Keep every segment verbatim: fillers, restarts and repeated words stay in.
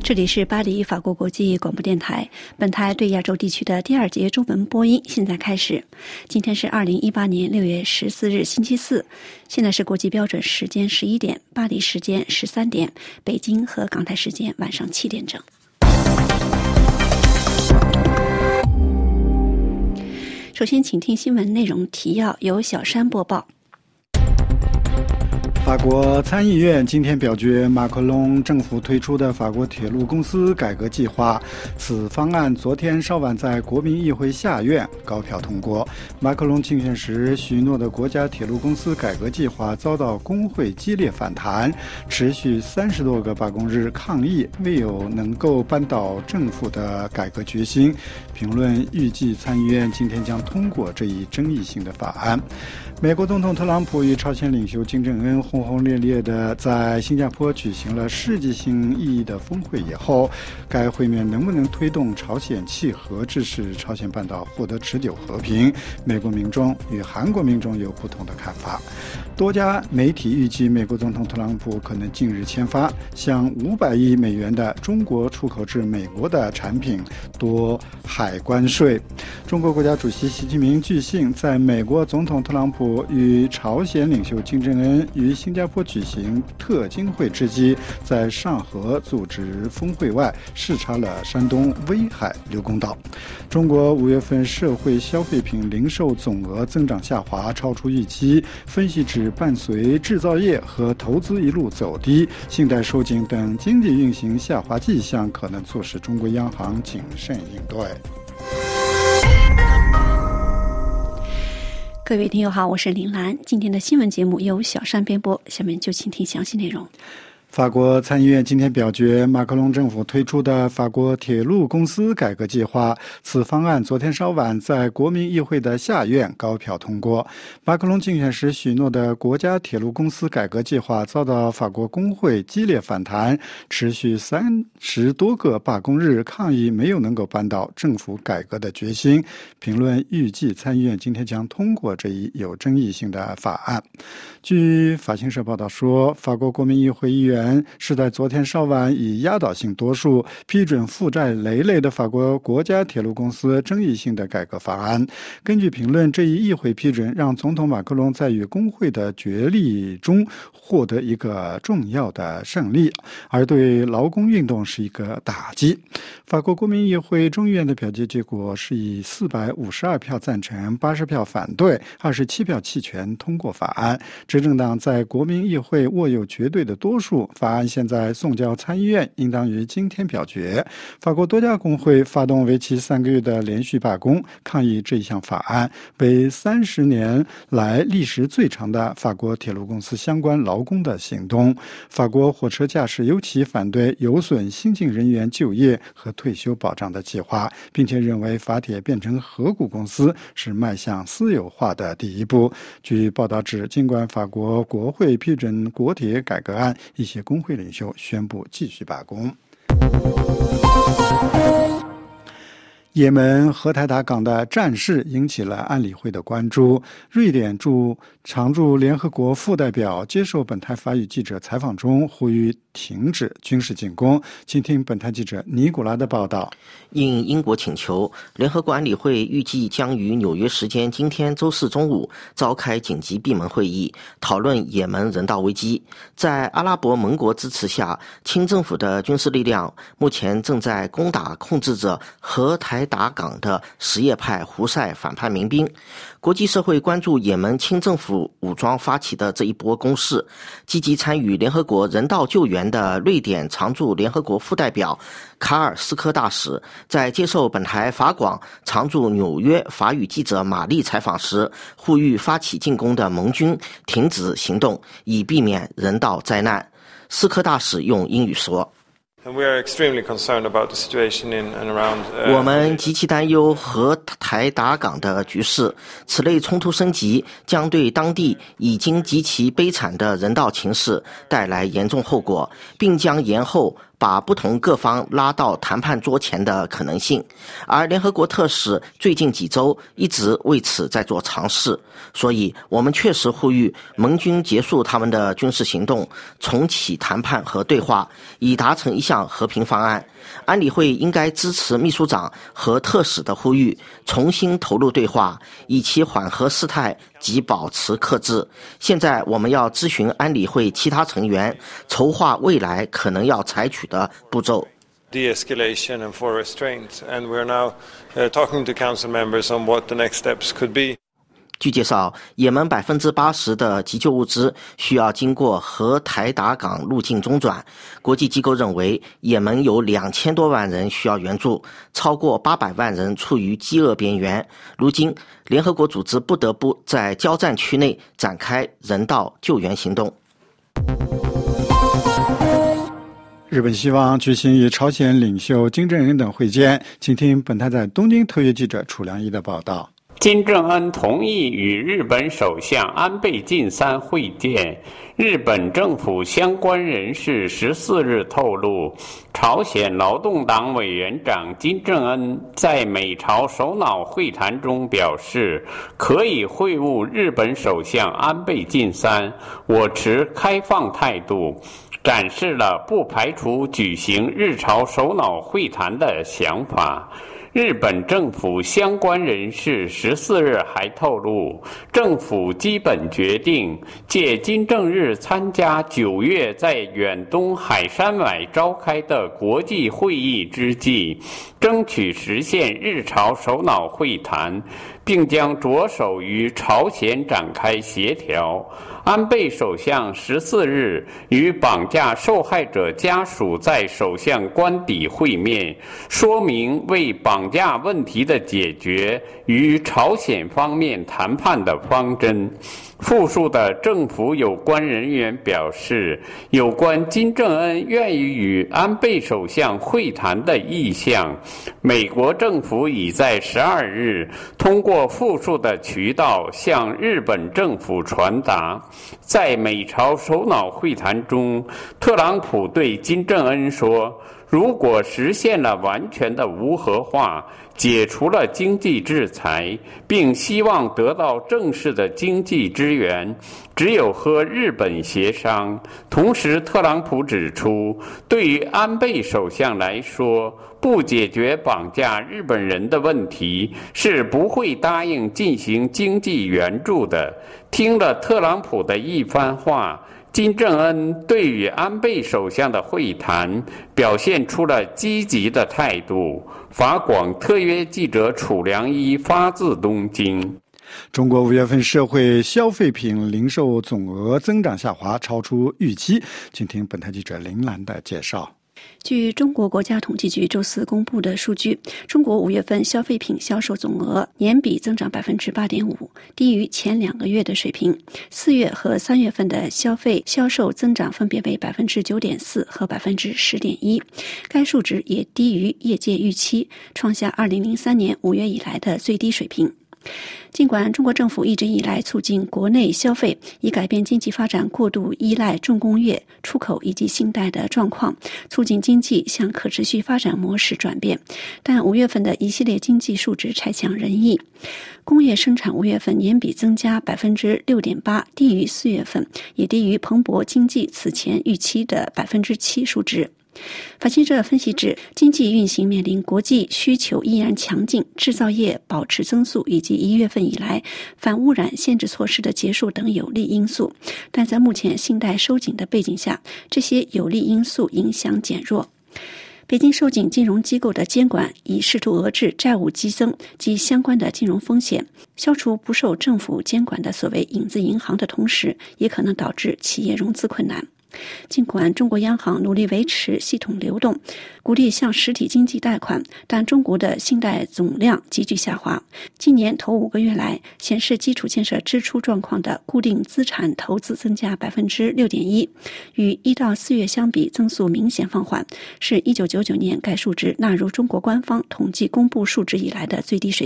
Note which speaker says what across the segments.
Speaker 1: 这里是巴黎法国国际广播电台，本台对亚洲地区的第二节中文播音现在开始。今天是二零一八年六月十四日星期四，现在是国际标准时间十一点，巴黎时间十三点，北京和港台时间晚上七点整。首先请听新闻内容提要，由小山播报。
Speaker 2: 法国参议院今天表决马克龙政府推出的法国铁路公司改革计划，此方案昨天稍晚在国民议会下院高票通过。马克龙竞选时许诺的国家铁路公司改革计划遭到工会激烈反弹，持续三十多个罢工日抗议，未有能够扳倒政府的改革决心。评论预计参议院今天将通过这一争议性的法案。美国总统特朗普与朝鲜领袖金正恩轰轰烈烈地在新加坡举行了世纪性意义的峰会以后，该会面能不能推动朝鲜契合，致使朝鲜半岛获得持久和平，美国民众与韩国民众有不同的看法。多家媒体预计美国总统特朗普可能近日签发向五百亿美元的中国出口至美国的产品多海关税。中国国家主席习近平据信在美国总统特朗普与朝鲜领袖金正恩于新加坡举行特金会之际，在上合组织峰会外视察了山东威海刘公岛。中国五月份社会消费品零售总额增长下滑，超出预期，分析指伴随制造业和投资一路走低，信贷收紧等经济运行下滑迹象，可能促使中国央行谨慎应对。
Speaker 1: 各位听友好，我是林兰。今天的新闻节目由小山编播，下面就请听详细内容。
Speaker 2: 法国参议院今天表决马克龙政府推出的法国铁路公司改革计划，此方案昨天稍晚在国民议会的下院高票通过。马克龙竞选时许诺的国家铁路公司改革计划遭到法国工会激烈反弹，持续三十多个罢工日抗议，没有能够扳倒政府改革的决心。评论预计参议院今天将通过这一有争议性的法案。据法新社报道说，法国国民议会议员是在昨天稍晚以压倒性多数批准负债累累的法国国家铁路公司争议性的改革法案。根据评论，这一议会批准让总统马克龙在与工会的角力中获得一个重要的胜利，而对劳工运动是一个打击。法国国民议会众议院的表决结果是以四百五十二票赞成，八十票反对，二十七票弃权通过法案。执政党在国民议会握有绝对的多数，法案现在送交参议院，应当于今天表决。法国多家工会发动为期三个月的连续罢工，抗议这一项法案，为三十年来历时最长的法国铁路公司相关劳工的行动。法国火车驾驶尤其反对有损新进人员就业和退休保障的计划，并且认为法铁变成合股公司是迈向私有化的第一步。据报道指，尽管法国国会批准国铁改革案，一些工会领袖宣布继续罢工。也门荷台达港的战事引起了安理会的关注。瑞典驻常驻联合国副代表接受本台法语记者采访中呼吁停止军事进攻。请听本台记者尼古拉的报道。
Speaker 3: 应英国请求，联合国安理会预计将于纽约时间今天周四中午召开紧急闭门会议，讨论也门人道危机。在阿拉伯盟国支持下，清政府的军事力量目前正在攻打控制着荷台达港的什叶派胡塞反叛民兵。国际社会关注也门清政府武装发起的这一波攻势。积极参与联合国人道救援的瑞典常驻联合国副代表卡尔斯科大使在接受本台法广常驻纽约法语记者玛丽采访时，呼吁发起进攻的盟军停止行动，以避免人道灾难。斯科大使用英语说，我们极其担忧荷台达港的局势，此类冲突升级将对当地已经极其悲惨的人道情势带来严重后果，并将延后把不同各方拉到谈判桌前的可能性，而联合国特使最近几周一直为此在做尝试。所以我们确实呼吁盟军结束他们的军事行动，重启谈判和对话，以达成一项和平方案。安理会应该支持秘书长和特使的呼吁，重新投入对话，以其缓和事态及保持克制。现在我们要咨询安理会其他成员，筹划未来可能要采取的步骤。
Speaker 4: De-escalation and for restraint, and we're now uh, talking to council members on what the next steps could be.
Speaker 3: 据介绍，也门百分之八十的急救物资需要经过荷台达港路径中转。国际机构认为，也门有两千多万人需要援助，超过八百万人处于饥饿边缘。如今，联合国组织不得不在交战区内展开人道救援行动。
Speaker 2: 日本希望举行与朝鲜领袖金正恩等会见。请听本台在东京特约记者楚良一的报道。
Speaker 5: 金正恩同意与日本首相安倍晋三会见。日本政府相关人士十四日透露，朝鲜劳动党委员长金正恩在美朝首脑会谈中表示，可以会晤日本首相安倍晋三，我持开放态度，展示了不排除举行日朝首脑会谈的想法。日本政府相关人士十四日还透露，政府基本决定借金正日参加九月在远东海参崴召开的国际会议之际，争取实现日朝首脑会谈，并将着手与朝鲜展开协调。安倍首相十四日与绑架受害者家属在首相官邸会面，说明为绑架问题的解决与朝鲜方面谈判的方针。复数的政府有关人员表示，有关金正恩愿意与安倍首相会谈的意向，美国政府已在十二日通过复数的渠道向日本政府传达。在美朝首脑会谈中，特朗普对金正恩说，如果实现了完全的无核化，解除了经济制裁，并希望得到正式的经济支援，只有和日本协商。同时，特朗普指出，对于安倍首相来说，不解决绑架日本人的问题，是不会答应进行经济援助的。听了特朗普的一番话，金正恩对于安倍首相的会谈表现出了积极的态度。法广特约记者楚良一发自东京。
Speaker 2: 中国五月份社会消费品零售总额增长下滑，超出预期。请听本台记者林兰的介绍。
Speaker 1: 据中国国家统计局周四公布的数据，中国五月份消费品销售总额年比增长百分之八点五，低于前两个月的水平。四月和三月份的消费销售增长分别为百分之九点四和百分之十点一，该数值也低于业界预期，创下二零零三年五月以来的最低水平。尽管中国政府一直以来促进国内消费，以改变经济发展过度依赖重工业、出口以及信贷的状况，促进经济向可持续发展模式转变，但五月份的一系列经济数值差强人意。工业生产五月份年比增加百分之六点八，低于四月份，也低于彭博经济此前预期的百分之七数值。法新社分析指，经济运行面临国际需求依然强劲、制造业保持增速以及一月份以来反污染限制措施的结束等有利因素，但在目前信贷收紧的背景下，这些有利因素影响减弱。北京收紧金融机构的监管，以试图遏制债务激增及相关的金融风险，消除不受政府监管的所谓影子银行的同时，也可能导致企业融资困难。尽管中国央行努力维持系统流动，鼓励向实体经济贷款，但中国的信贷总量急剧下滑。今年头五个月来，显示基础建设支出状况的固定资产投资增加百分之六点一，与一到四月相比增速明显放缓，是一九九九年该数值纳入中国官方统计公布数值以来的最低水平。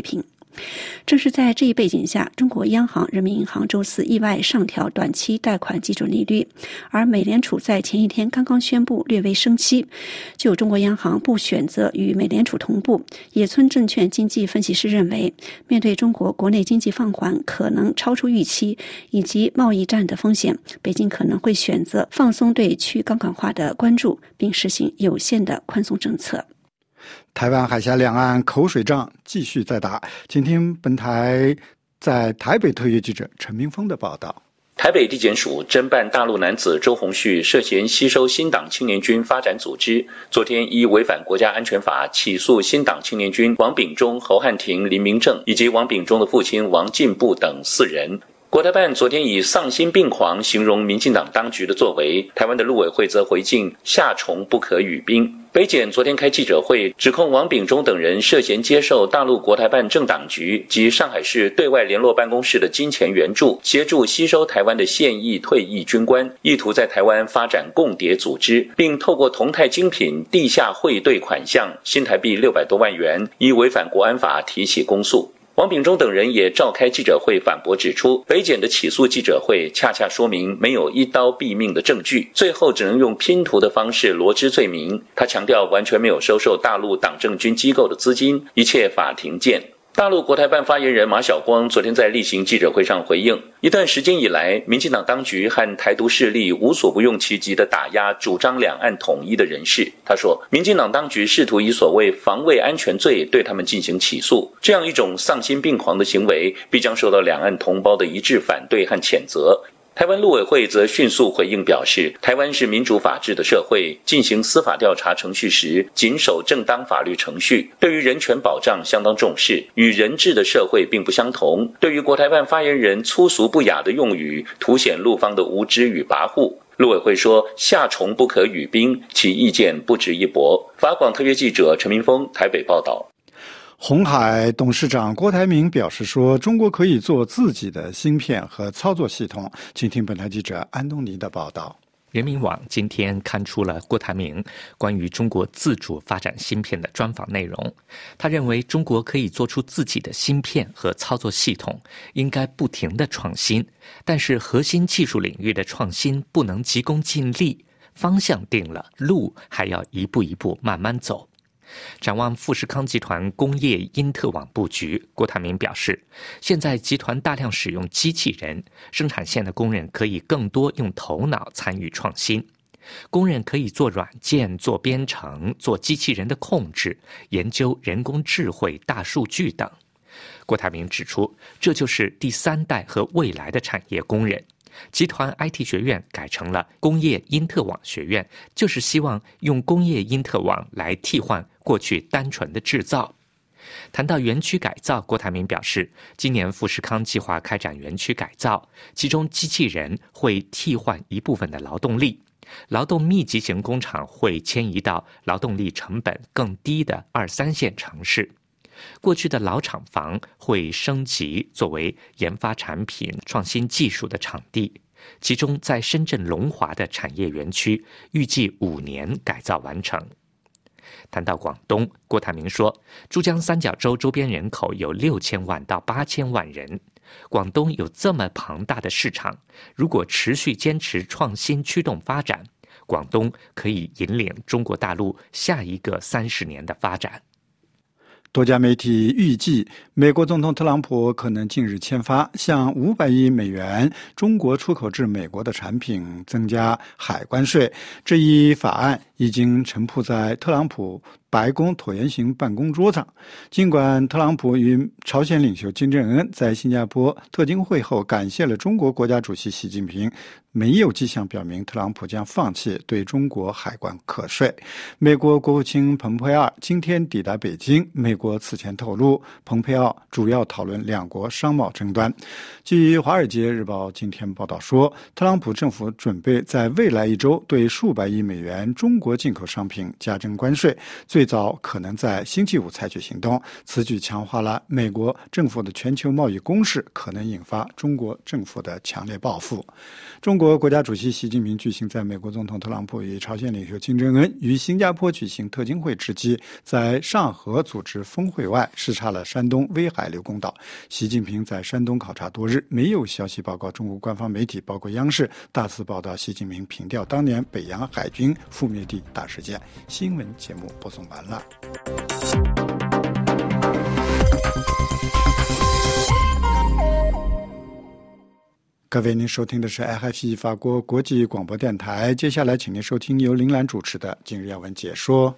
Speaker 1: 正是在这一背景下，中国央行、人民银行周四意外上调短期贷款基准利率，而美联储在前一天刚刚宣布略微升息。就中国央行不选择与美联储同步，野村证券经济分析师认为，面对中国国内经济放缓可能超出预期以及贸易战的风险，北京可能会选择放松对去杠杆化的关注，并实行有限的宽松政策。
Speaker 2: 台湾海峡两岸口水仗继续在打，请听本台在台北特约记者陈明峰的报道。
Speaker 6: 台北地检署侦办大陆男子周鸿旭涉嫌吸收新党青年军发展组织，昨天依违反国家安全法起诉新党青年军王炳忠、侯汉廷、林明正以及王炳忠的父亲王进步等四人。国台办昨天以丧心病狂形容民进党当局的作为，台湾的陆委会则回敬夏虫不可语冰。北检昨天开记者会，指控王炳忠等人涉嫌接受大陆国台办政党局及上海市对外联络办公室的金钱援助，协助吸收台湾的现役退役军官，意图在台湾发展共谍组织，并透过同泰精品地下汇兑款项新台币六百多万元，依违反国安法提起公诉。王炳忠等人也召开记者会反驳，指出北检的起诉记者会恰恰说明没有一刀毙命的证据，最后只能用拼图的方式罗织罪名。他强调完全没有收受大陆党政军机构的资金，一切法庭见。大陆国台办发言人马晓光昨天在例行记者会上回应，一段时间以来，民进党当局和台独势力无所不用其极地打压主张两岸统一的人士。他说，民进党当局试图以所谓防卫安全罪对他们进行起诉，这样一种丧心病狂的行为必将受到两岸同胞的一致反对和谴责。台湾陆委会则迅速回应表示，台湾是民主法治的社会，进行司法调查程序时谨守正当法律程序，对于人权保障相当重视，与人治的社会并不相同。对于国台办发言人粗俗不雅的用语，凸显陆方的无知与跋扈。陆委会说，夏虫不可语冰，其意见不值一驳。法广特约记者陈明峰台北报道。
Speaker 2: 鸿海董事长郭台铭表示说，中国可以做自己的芯片和操作系统。请听本台记者安东尼的报道。
Speaker 7: 人民网今天刊出了郭台铭关于中国自主发展芯片的专访内容。他认为中国可以做出自己的芯片和操作系统，应该不停地创新，但是核心技术领域的创新不能急功近利，方向定了，路还要一步一步慢慢走。展望富士康集团工业因特网布局，郭台铭表示，现在集团大量使用机器人，生产线的工人可以更多用头脑参与创新。工人可以做软件、做编程、做机器人的控制、研究人工智慧、大数据等。郭台铭指出，这就是第三代和未来的产业工人。集团 I T 学院改成了工业因特网学院，就是希望用工业因特网来替换过去单纯的制造。谈到园区改造，郭台铭表示，今年富士康计划开展园区改造，其中机器人会替换一部分的劳动力，劳动密集型工厂会迁移到劳动力成本更低的二三线城市。过去的老厂房会升级作为研发产品、创新技术的场地，其中在深圳龙华的产业园区预计五年改造完成。谈到广东，郭台铭说，珠江三角洲周边人口有六千万到八千万人，广东有这么庞大的市场，如果持续坚持创新驱动发展，广东可以引领中国大陆下一个三十年的发展。
Speaker 2: 多家媒体预计，美国总统特朗普可能近日签发向五百亿美元中国出口至美国的产品增加海关税。这一法案已经呈铺在特朗普白宫椭圆形办公桌上。尽管特朗普与朝鲜领袖金正恩在新加坡特金会后感谢了中国国家主席习近平，没有迹象表明特朗普将放弃对中国海关课税。美国国务卿蓬佩奥今天抵达北京，美国此前透露，蓬佩奥主要讨论两国商贸争端。据《华尔街日报》今天报道说，特朗普政府准备在未来一周对数百亿美元中国进口商品加征关税，最最早可能在星期五采取行动。此举强化了美国政府的全球贸易攻势，可能引发中国政府的强烈报复。中国国家主席习近平举行在美国总统特朗普与朝鲜领袖金正恩于新加坡举行特金会之际，在上合组织峰会外视察了山东威海刘公岛。习近平在山东考察多日，没有消息报告中国官方媒体包括央视大肆报道习近平凭吊当年北洋海军覆灭地大事件。新闻节目播送完了。各位，您收听的是 R F I 法国国际广播电台。接下来请您收听由林兰主持的今日要闻解说。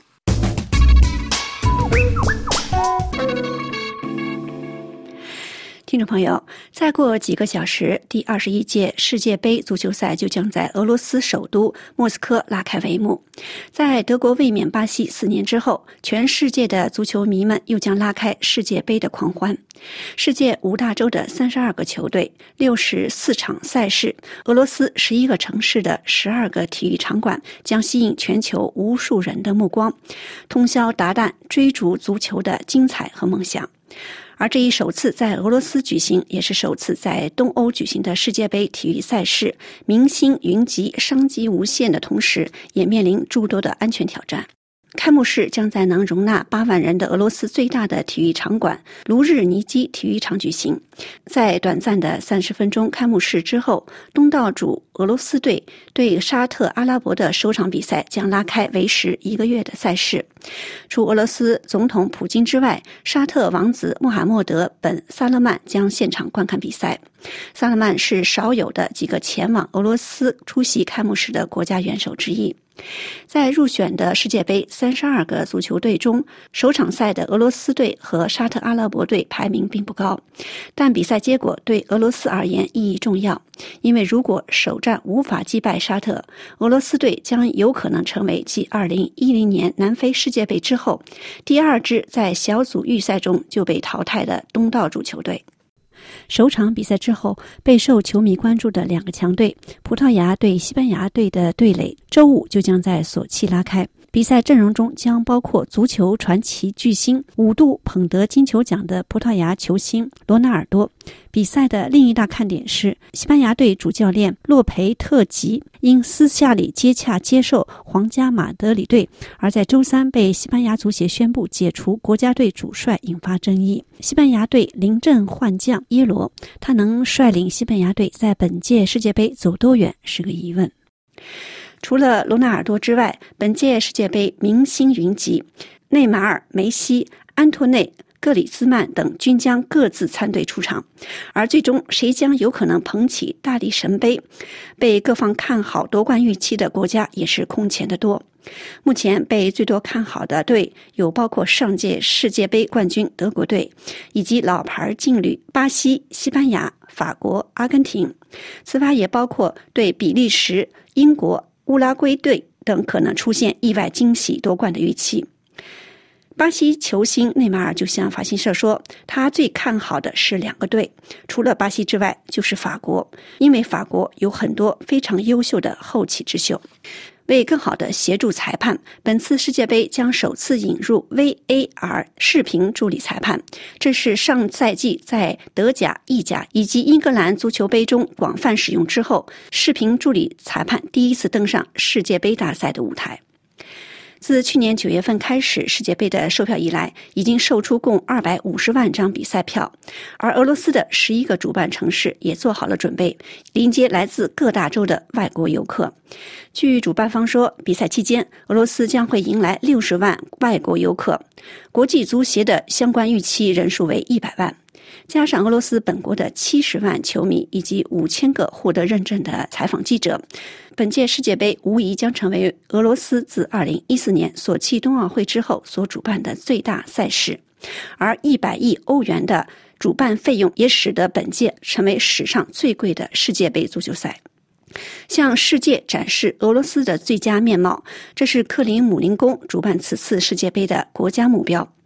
Speaker 1: 听众朋友，再过几个小时，第二十一届世界杯足球赛就将在俄罗斯首都莫斯科拉开帷幕。在德国卫冕巴西四年之后，全世界的足球迷们又将拉开世界杯的狂欢。世界五大洲的三十二个球队，六十四场赛事，俄罗斯十一个城市的十二个体育场馆，将吸引全球无数人的目光，通宵达旦追逐足球的精彩和梦想。而这一首次在俄罗斯举行，也是首次在东欧举行的世界杯体育赛事，明星云集，商机无限的同时，也面临诸多的安全挑战。开幕式将在能容纳八万人的俄罗斯最大的体育场馆卢日尼基体育场举行。在短暂的三十分钟开幕式之后，东道主俄罗斯队对沙特阿拉伯的首场比赛将拉开为时一个月的赛事。除俄罗斯总统普京之外，沙特王子穆罕默德本萨勒曼将现场观看比赛。萨勒曼是少有的几个前往俄罗斯出席开幕式的国家元首之一。在入选的世界杯三十二个足球队中，首场赛的俄罗斯队和沙特阿拉伯队排名并不高，但比赛结果对俄罗斯而言意义重要，因为如果首战无法击败沙特，俄罗斯队将有可能成为继二零一零年南非世界杯之后第二支在小组预赛中就被淘汰的东道主球队。首场比赛之后，备受球迷关注的两个强队葡萄牙对西班牙队的对垒周五就将在索契拉开。比赛阵容中将包括足球传奇巨星，五度捧得金球奖的葡萄牙球星罗纳尔多。比赛的另一大看点是西班牙队主教练洛培特吉因私下里接洽接受皇家马德里队，而在周三被西班牙足协宣布解除国家队主帅，引发争议。西班牙队临阵换将耶罗，他能率领西班牙队在本届世界杯走多远是个疑问。除了罗纳尔多之外，本届世界杯明星云集，内马尔、梅西、安托内、格里兹曼等均将各自参队出场，而最终谁将有可能捧起大力神杯，被各方看好夺冠预期的国家也是空前的多。目前被最多看好的队有包括上届世界杯冠军德国队，以及老牌劲旅巴西、西班牙、法国、阿根廷，此外也包括对比利时、英国、乌拉圭队等可能出现意外惊喜夺冠的预期。巴西球星内马尔就向法新社说，他最看好的是两个队，除了巴西之外就是法国，因为法国有很多非常优秀的后起之秀。为更好地协助裁判，本次世界杯将首次引入 V A R 视频助理裁判，这是上赛季在德甲、意甲以及英格兰足球杯中广泛使用之后，视频助理裁判第一次登上世界杯大赛的舞台。自去年九月份开始，世界杯的售票以来，已经售出共二百五十万张比赛票，而俄罗斯的十一个主办城市也做好了准备，迎接来自各大洲的外国游客。据主办方说，比赛期间，俄罗斯将会迎来六十万外国游客，国际足协的相关预期人数为一百万。加上俄罗斯本国的七十万球迷以及五千个获得认证的采访记者，本届世界杯无疑将成为俄罗斯自二零一四年索契冬奥会之后所主办的最大赛事，而一百亿欧元的主办费用也使得本届成为史上最贵的世界杯足球赛。向世界展示俄罗斯的最佳面貌，这是克林姆林宫主办此次世界杯的国家目标。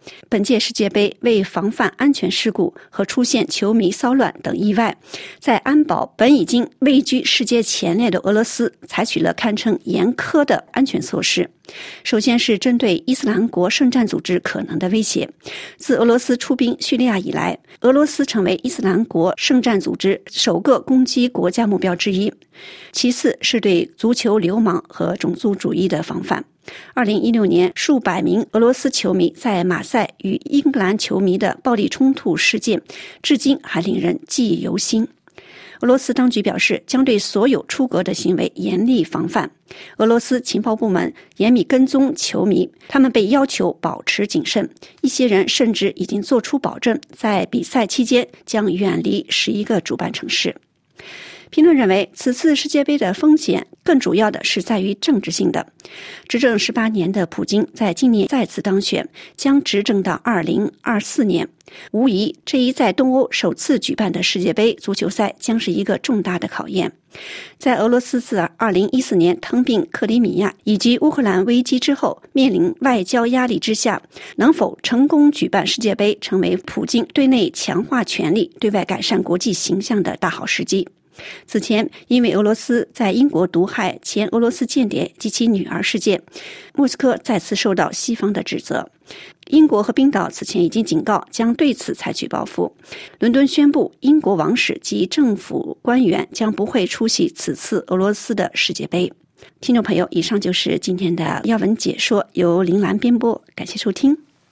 Speaker 1: 本届世界杯为防范安全事故和出现球迷骚乱等意外，在安保本已经位居世界前列的俄罗斯采取了堪称严苛的安全措施。首先是针对伊斯兰国圣战组织可能的威胁。自俄罗斯出兵叙利亚以来，俄罗斯成为伊斯兰国圣战组织首个攻击国家目标之一。其次是对足球流氓和种族主义的防范。二零一六年，数百名俄罗斯球迷在马赛与英格兰球迷的暴力冲突事件，至今还令人记忆犹新。俄罗斯当局表示，将对所有出格的行为严厉防范。俄罗斯情报部门严密跟踪球迷，他们被要求保持谨慎，一些人甚至已经做出保证，在比赛期间将远离十一个主办城市。评论认为，此次世界杯的风险更主要的是在于政治性的。执政十八年的普京在今年再次当选，将执政到二零二四年。无疑，这一在东欧首次举办的世界杯足球赛将是一个重大的考验。在俄罗斯自二零一四年吞并克里米亚以及乌克兰危机之后，面临外交压力之下，能否成功举办世界杯，成为普京对内强化权力、对外改善国际形象的大好时机。此前，因为俄罗斯在英国毒害前俄罗斯间谍及其女儿事件，莫斯科再次受到西方的指责。英国和冰岛此前已经警告将对此采取报复。伦敦宣布，英国王室及政府官员将不会出席此次俄罗斯的世界杯。听众朋友，以上就是今天的要闻解说，由林兰编播，感谢收听。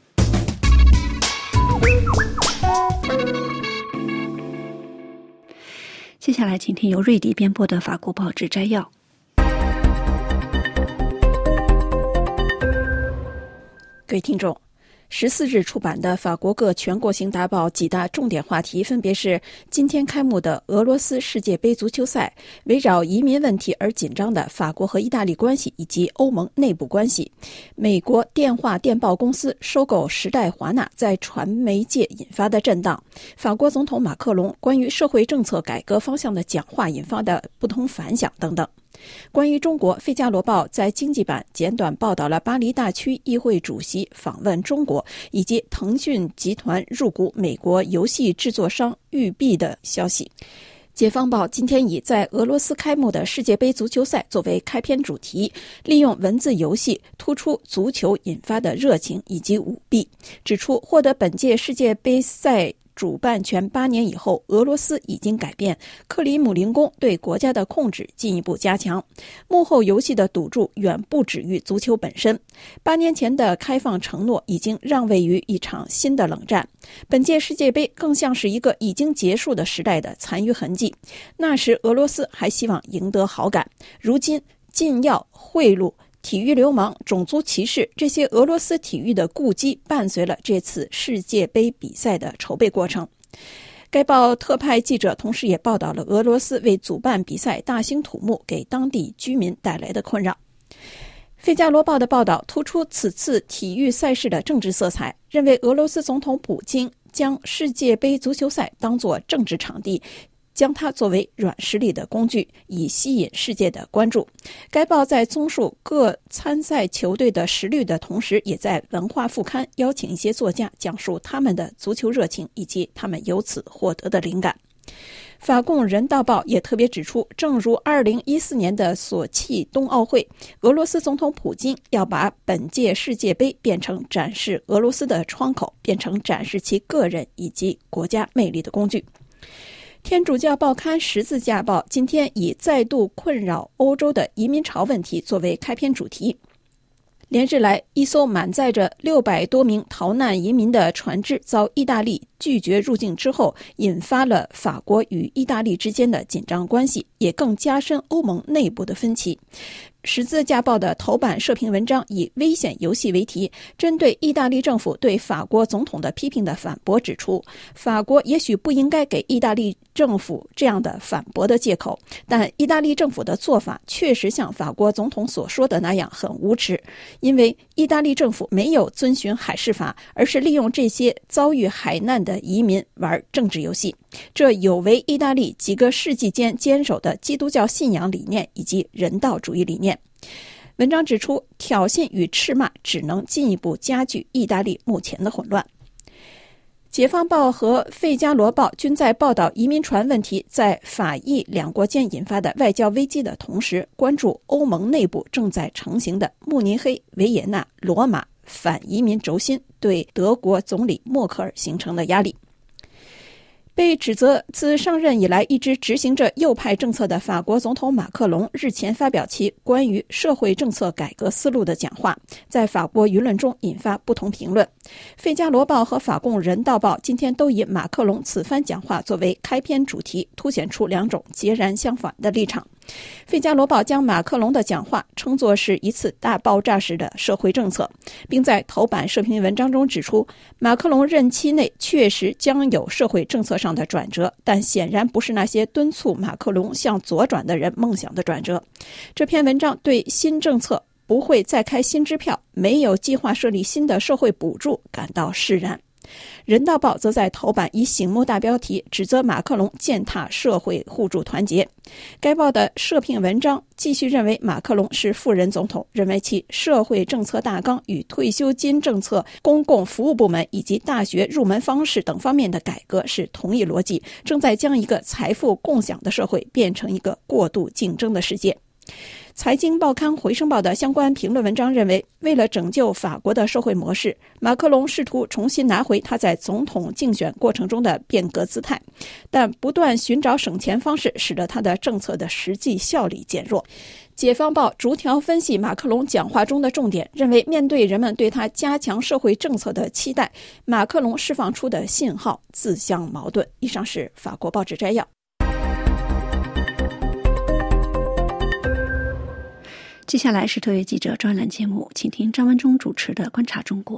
Speaker 1: 接下来请听由瑞迪编播的法国报纸摘要。
Speaker 8: 各位听众，十四日出版的法国各全国性大报几大重点话题分别是：今天开幕的俄罗斯世界杯足球赛，围绕移民问题而紧张的法国和意大利关系以及欧盟内部关系，美国电话电报公司收购时代华纳在传媒界引发的震荡，法国总统马克龙关于社会政策改革方向的讲话引发的不同反响等等。关于中国，《费加罗报》在经济版简短报道了巴黎大区议会主席访问中国，以及腾讯集团入股美国游戏制作商育碧的消息。解放报今天以在俄罗斯开幕的世界杯足球赛作为开篇主题，利用文字游戏突出足球引发的热情以及舞弊，指出获得本届世界杯赛主办权八年以后，俄罗斯已经改变，克里姆林宫对国家的控制进一步加强，幕后游戏的赌注远不止于足球本身。八年前的开放承诺已经让位于一场新的冷战，本届世界杯更像是一个已经结束的时代的残余痕迹。那时俄罗斯还希望赢得好感，如今禁药、贿赂、体育流氓、种族歧视，这些俄罗斯体育的痼疾伴随了这次世界杯比赛的筹备过程。该报特派记者同时也报道了俄罗斯为主办比赛大兴土木，给当地居民带来的困扰。费加罗报的报道突出此次体育赛事的政治色彩，认为俄罗斯总统普京将世界杯足球赛当作政治场地，将它作为软实力的工具，以吸引世界的关注。该报在综述各参赛球队的实力的同时，也在文化副刊邀请一些作家讲述他们的足球热情以及他们由此获得的灵感。法共人道报也特别指出，正如二零一四年的索契冬奥会，俄罗斯总统普京要把本届世界杯变成展示俄罗斯的窗口，变成展示其个人以及国家魅力的工具。天主教报刊十字架报今天以再度困扰欧洲的移民潮问题作为开篇主题。连日来，一艘满载着六百多名逃难移民的船只遭意大利拒绝入境之后，引发了法国与意大利之间的紧张关系，也更加深欧盟内部的分歧。十字架报的头版社评文章以危险游戏为题，针对意大利政府对法国总统的批评的反驳指出，法国也许不应该给意大利政府这样的反驳的借口，但意大利政府的做法确实像法国总统所说的那样很无耻，因为意大利政府没有遵循海事法，而是利用这些遭遇海难的移民玩政治游戏，这有违意大利几个世纪间坚守的基督教信仰理念以及人道主义理念。 文章指出，挑衅与斥骂只能进一步加剧意大利目前的混乱。解放报和费加罗报均在报道移民船问题在法意两国间引发的外交危机的同时，关注欧盟内部正在成型的慕尼黑、维也纳、罗马反移民轴心对德国总理默克尔形成的压力。被指责自上任以来一直执行着右派政策的法国总统马克龙日前发表其关于社会政策改革思路的讲话，在法国舆论中引发不同评论。费加罗报和法共人道报今天都以马克龙此番讲话作为开篇主题，凸显出两种截然相反的立场。费加罗报将马克龙的讲话称作是一次大爆炸式的社会政策，并在头版社评文章中指出，马克龙任期内确实将有社会政策上的转折，但显然不是那些敦促马克龙向左转的人梦想的转折。这篇文章对新政策不会再开新支票，没有计划设立新的社会补助感到释然。人道报则在头版以醒目大标题指责马克龙践踏社会互助团结。该报的社评文章继续认为马克龙是富人总统，认为其社会政策大纲与退休金政策、公共服务部门以及大学入门方式等方面的改革是同一逻辑，正在将一个财富共享的社会变成一个过度竞争的世界。财经报刊回声报的相关评论文章认为，为了拯救法国的社会模式，马克龙试图重新拿回他在总统竞选过程中的变革姿态，但不断寻找省钱方式使得他的政策的实际效力减弱。解放报逐条分析马克龙讲话中的重点，认为面对人们对他加强社会政策的期待，马克龙释放出的信号自相矛盾。以上是法国报纸摘要。
Speaker 1: 接下来是特约记者专栏节目，请听张文忠主持的《观察中国》。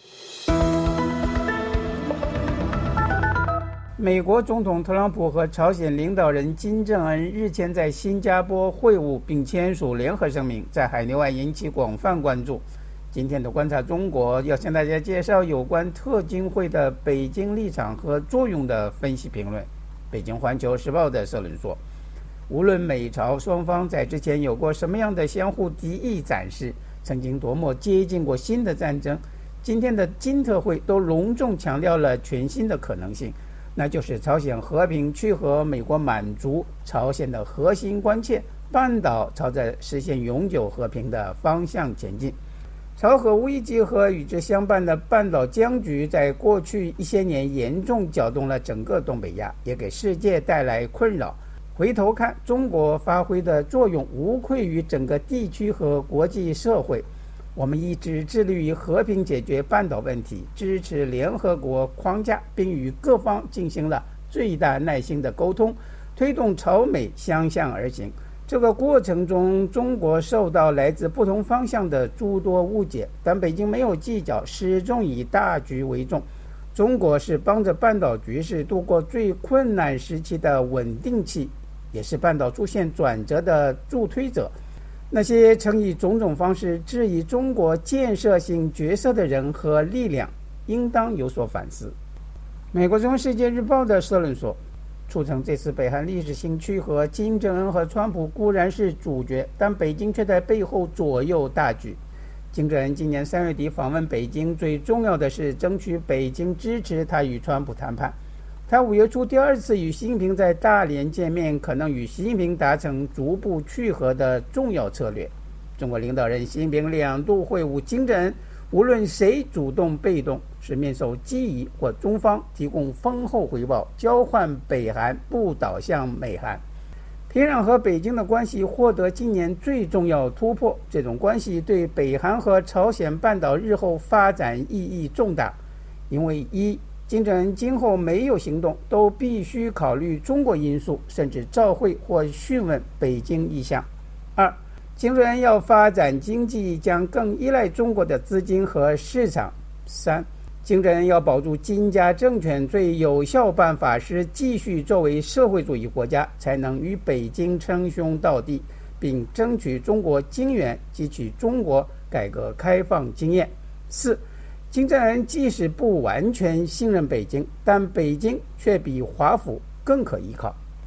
Speaker 9: 美国总统特朗普和朝鲜领导人金正恩日前在新加坡会晤并签署联合声明，在海内外引起广泛关注。今天的《观察中国》要向大家介绍有关特金会的北京立场和作用的分析评论。北京环球时报的社论说，无论美朝双方在之前有过什么样的相互敌意展示，曾经多么接近过新的战争，今天的金特会都隆重强调了全新的可能性，那就是朝鲜和平去和美国满足朝鲜的核心关切，半岛朝着实现永久和平的方向前进。朝核危机和与之相伴的半岛僵局在过去一些年严重搅动了整个东北亚，也给世界带来困扰。回头看，中国发挥的作用无愧于整个地区和国际社会。我们一直致力于和平解决半岛问题，支持联合国框架，并与各方进行了最大耐心的沟通，推动朝美相向而行。这个过程中，中国受到来自不同方向的诸多误解，但北京没有计较，始终以大局为重。中国是帮着半岛局势度过最困难时期的稳定器，也是半岛出现转折的助推者。那些曾以种种方式质疑中国建设性角色的人和力量，应当有所反思。美国中世界日报的社论说，促成这次北韩历史性去和，金正恩和川普固然是主角，但北京却在背后左右大局。金正恩今年三月底访问北京，最重要的是争取北京支持他与川普谈判。他五月初第二次与习近平在大连见面，可能与习近平达成逐步去和的重要策略。中国领导人习近平两度会晤金正恩，无论谁主动被动，是面受机宜或中方提供丰厚回报，交换北韩不导向美韩。平壤和北京的关系获得今年最重要突破，这种关系对北韩和朝鲜半岛日后发展意义重大，因为一金正恩今后没有行动，都必须考虑中国因素，甚至照会或询问北京意向。二，金正恩要发展经济，将更依赖中国的资金和市场。三，金正恩要保住金家政权，最有效办法是继续作为社会主义国家，才能与北京称兄道弟，并争取中国金援，汲取中国改革开放经验。四，金正恩即使不完全信任北京，但北京却比华府更可依靠。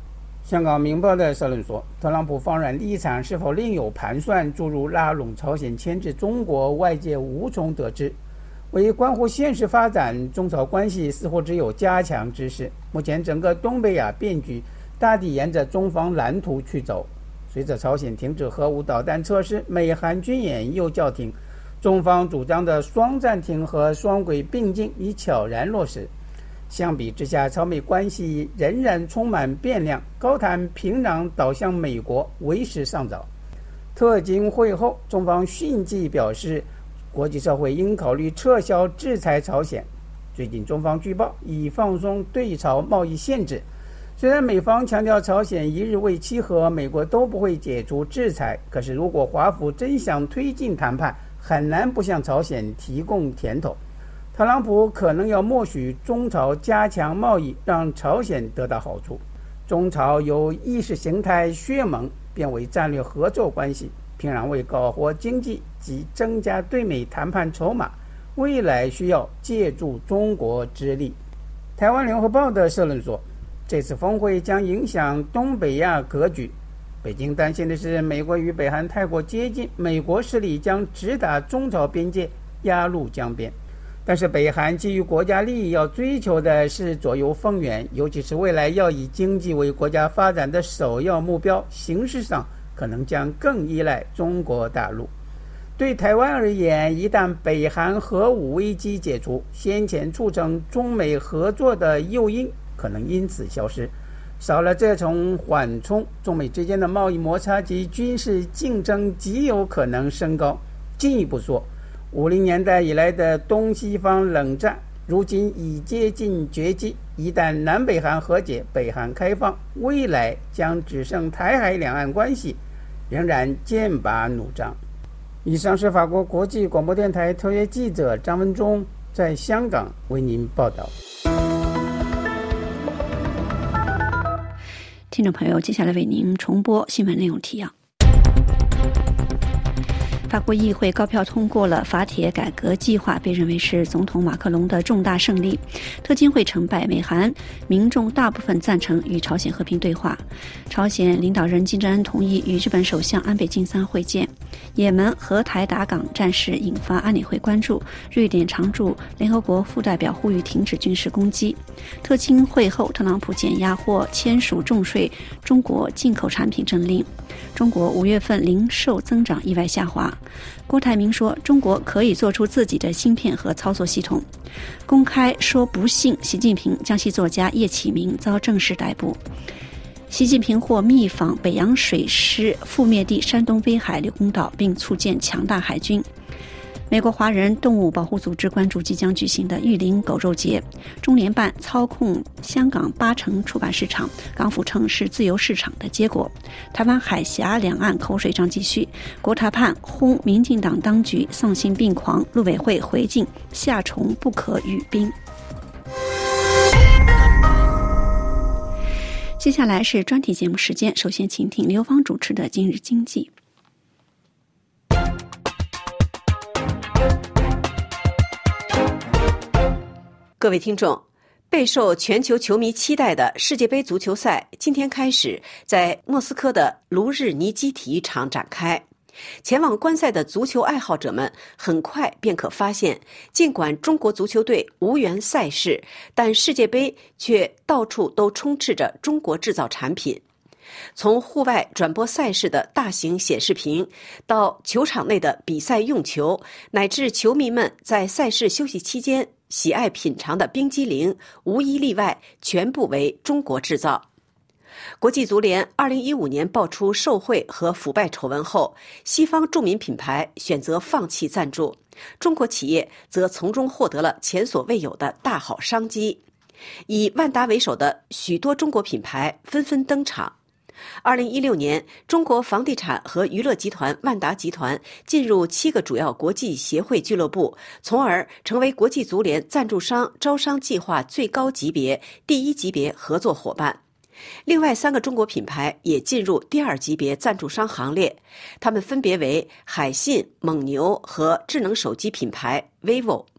Speaker 9: 香港明报的社论说，特朗普放软立场是否另有盘算，诸如拉拢朝鲜牵制中国，外界无从得知。为关乎现实发展，中朝关系似乎只有加强之势。目前整个东北亚变局大抵沿着中方蓝图去走。随着朝鲜停止核武导弹测试，美韩军演又叫停，中方主张的双暂停和双轨并进已悄然落实。相比之下，朝美关系仍然充满变量，高谈平壤倒向美国为时尚早。特金会后，中方迅即表示，国际社会应考虑撤销制裁朝鲜。最近中方据报已放松对朝贸易限制，虽然美方强调朝鲜一日未契合，美国都不会解除制裁，可是如果华府真想推进谈判，很难不向朝鲜提供甜头。特朗普可能要默许中朝加强贸易，让朝鲜得到好处。中朝由意识形态削盟变为战略合作关系，平壤为搞活经济及增加对美谈判筹码，未来需要借助中国之力。台湾联合报的社论说，这次峰会将影响东北亚格局。北京担心的是，美国与北韩太过接近，美国势力将直达中朝边界，压入江边。但是北韩基于国家利益要追求的是左右逢源，尤其是未来要以经济为国家发展的首要目标，形势上可能将更依赖中国大陆。对台湾而言，一旦北韩核武危机解除，先前促成中美合作的诱因可能因此消失，少了这种缓冲，中美之间的贸易摩擦及军事竞争极有可能升高。进一步说，五零年代以来的东西方冷战如今已接近绝迹，一旦南北韩和解，北韩开放，未来将只剩台海两岸关系仍然剑拔弩张。以上是法国国际广播电台特约记者张文忠在香港为您报道。
Speaker 1: 听众朋友，接下来为您重播新闻内容提要。法国议会高票通过了法铁改革计划，被认为是总统马克龙的重大胜利。特金会成败，美韩民众大部分赞成与朝鲜和平对话。朝鲜领导人金正恩同意与日本首相安倍晋三会见。也门和台达港战事引发安理会关注，瑞典常驻联合国副代表呼吁停止军事攻击。特金会后，特朗普减压或签署重税中国进口产品政令。中国五月份零售增长意外下滑。郭台铭说，中国可以做出自己的芯片和操作系统。公开说不信习近平，江西作家叶启明遭正式逮捕。习近平或密访北洋水师覆灭地山东威海刘公岛，并促建强大海军。美国华人动物保护组织关注即将举行的玉林狗肉节。中联办操控香港八成出版市场，港府称是自由市场的结果。台湾海峡两岸口水仗继续，国台办轰民进党当局丧心病狂，陆委会回敬夏虫不可语冰。接下来是专题节目时间，首先请听刘芳主持的今日经济。
Speaker 10: 各位听众，备受全球球迷期待的世界杯足球赛今天开始在莫斯科的卢日尼基体育场展开。前往观赛的足球爱好者们很快便可发现，尽管中国足球队无缘赛事，但世界杯却到处都充斥着中国制造产品。从户外转播赛事的大型显示屏，到球场内的比赛用球，乃至球迷们在赛事休息期间喜爱品尝的冰激凌，无一例外全部为中国制造。国际足联二零一五年爆出受贿和腐败丑闻后，西方著名品牌选择放弃赞助，中国企业则从中获得了前所未有的大好商机。以万达为首的许多中国品牌纷纷登场。二零一六年，中国房地产和娱乐集团万达集团进入七个主要国际协会俱乐部，从而成为国际足联赞助商招商计划最高级别第一级别合作伙伴。另外三个中国品牌也进入第二级别赞助商行列，他们分别为海信、蒙牛和智能手机品牌 vivo。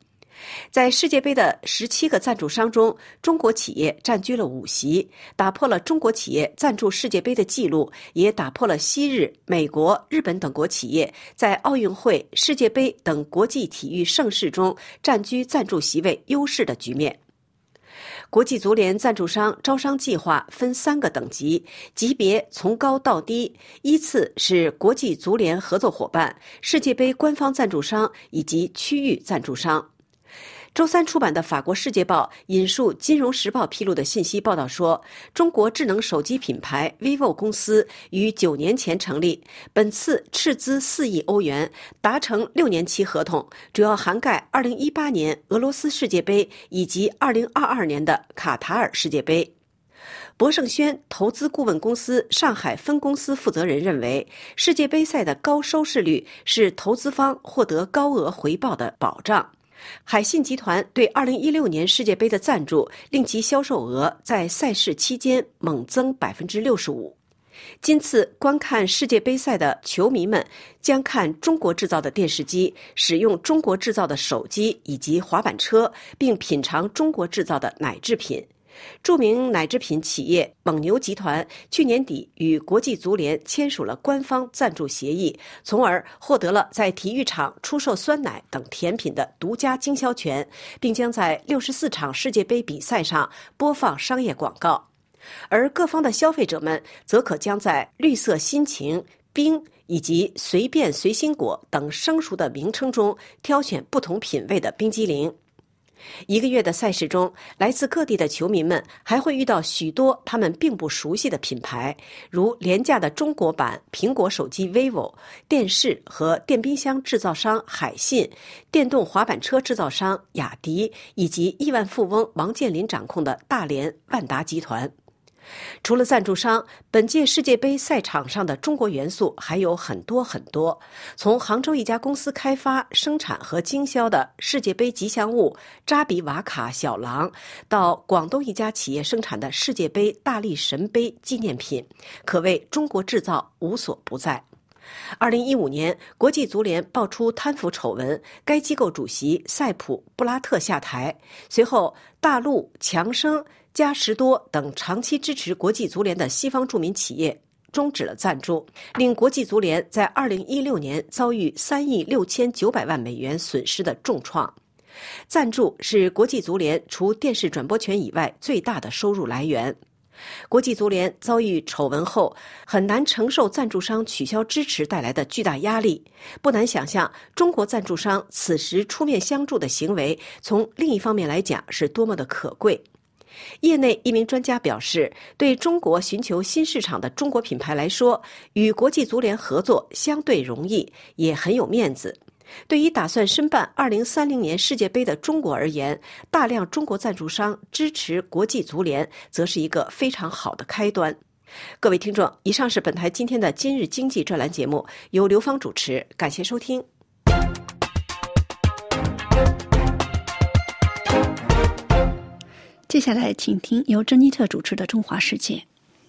Speaker 10: 在世界杯的十七个赞助商中，中国企业占据了五席，打破了中国企业赞助世界杯的记录，也打破了昔日美国、日本等国企业在奥运会、世界杯等国际体育盛事中占据赞助席位优势的局面。国际足联赞助商招商计划分三个等级，级别从高到低，依次是国际足联合作伙伴、世界杯官方赞助商以及区域赞助商。周三出版的法国《世界报》引述《金融时报》披露的信息报道说，中国智能手机品牌 vivo 公司于九年前成立，本次斥资四亿欧元，达成六年期合同，主要涵盖二零一八年俄罗斯世界杯以及二零二二年的卡塔尔世界杯。博盛轩投资顾问公司上海分公司负责人认为，世界杯赛的高收视率是投资方获得高额回报的保障。海信集团对二零一六年世界杯的赞助令其销售额在赛事期间猛增 百分之六十五。 今次观看世界杯赛的球迷们将看中国制造的电视机，使用中国制造的手机以及滑板车，并品尝中国制造的奶制品。著名奶制品企业蒙牛集团去年底与国际足联签署了官方赞助协议，从而获得了在体育场出售酸奶等甜品的独家经销权，并将在六十四场世界杯比赛上播放商业广告。而各方的消费者们则可将在绿色心情、冰以及随便随心果等生熟的名称中挑选不同品味的冰激凌。一个月的赛事中，来自各地的球迷们还会遇到许多他们并不熟悉的品牌，如廉价的中国版苹果手机 vivo、 电视和电冰箱制造商海信、电动滑板车制造商雅迪，以及亿万富翁王健林掌控的大连万达集团。除了赞助商，本届世界杯赛场上的中国元素还有很多很多。从杭州一家公司开发、生产和经销的世界杯吉祥物扎比瓦卡小狼，到广东一家企业生产的世界杯大力神杯纪念品，可谓中国制造无所不在。二零一五年，国际足联爆出贪腐丑闻，该机构主席塞普布拉特下台。随后，大陆、强生、嘉实多等长期支持国际足联的西方著名企业终止了赞助，令国际足联在二零一六年遭遇三亿六千九百万美元损失的重创。赞助是国际足联除电视转播权以外最大的收入来源。国际足联遭遇丑闻后，很难承受赞助商取消支持带来的巨大压力。不难想象，中国赞助商此时出面相助的行为，从另一方面来讲是多么的可贵。业内一名专家表示，对中国寻求新市场的中国品牌来说，与国际足联合作相对容易，也很有面子。对于打算申办二零三零年世界杯的中国而言，大量中国赞助商支持国际足联，则是一个非常好的开端。各位听众，以上是本台今天的今日经济专栏节目，由刘芳主持，感谢收听。
Speaker 1: 接下来请听由珍妮特主持的《中华世界》。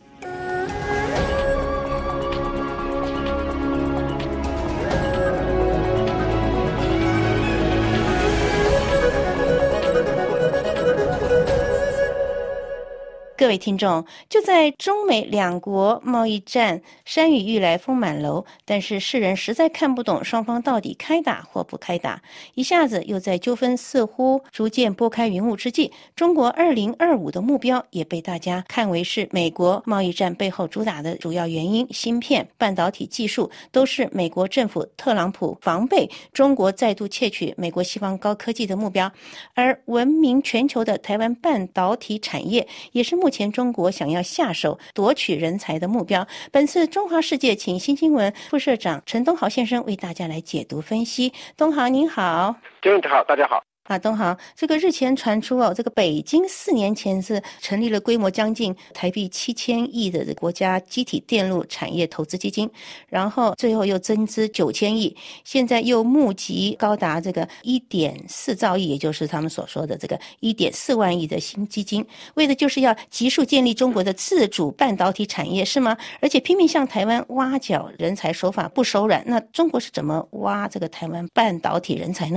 Speaker 11: 各位听众，就在中美两国贸易战山雨欲来风满楼，但是世人实在看不懂双方到底开打或不开打，一下子又在纠纷似乎逐渐拨开云雾之际，中国二零二五的目标也被大家看为是美国贸易战背后主打的主要原因。芯片、半导体技术都是美国政府特朗普防备中国再度窃取美国西方高科技的目标，而闻名全球的台湾半导体产业也是目前中国想要下手夺取人才的目标。本次中华世界请新新闻副社长陈东豪先生为大家来解读分析。东豪您好。
Speaker 12: 金文好，大家好。
Speaker 11: 啊，东豪，这个日前传出哦，这个北京四年前是成立了规模将近台币七千亿的国家机体电路产业投资基金，然后最后又增资九千亿，现在又募集高达这个一点四兆亿，也就是他们所说的这个一点四万亿的新基金，为的就是要急速建立中国的自主半导体产业，是吗？而且拼命向台湾挖角人才，手法不手软。那中国是怎么挖这个台湾半导体人才呢？